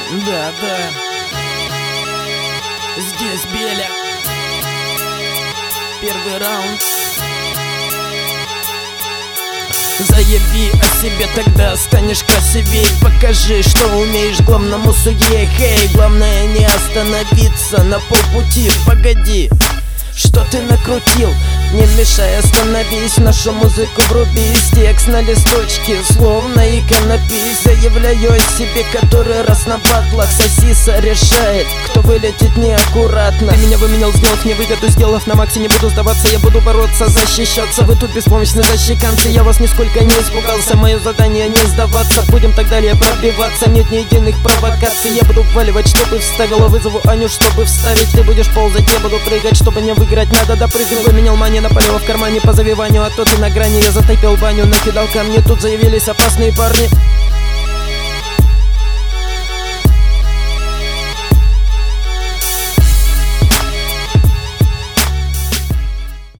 Да, здесь Беля. Первый раунд. Заяви о себе, тогда станешь красивей. Покажи, что умеешь главному судье. Хей, главное не остановиться на полпути. Погоди, что ты накрутил? Не мешай, остановись, нашу музыку врубись. Текст на листочке, словно иконопись. Заявляю о себе который раз на батлах. Сосиса решает, кто вылетит неаккуратно. Ты меня выменял, сделав мне выгоду, сделав на максе. Не буду сдаваться, я буду бороться, защищаться. Вы тут беспомощны защеканцы, я вас нисколько не испугался. Мое задание не сдаваться, будем так далее пробиваться. Нет ни единых провокаций, я буду вваливать, чтобы вставила. Вызову Аню, чтобы вставить. Ты будешь ползать, я буду прыгать, чтобы не выиграть, надо допрыгнуть. Выменял мани на полево в кармане по завиванию, а то ты на грани. Я затопил баню, накидал камни, тут заявились опасные парни.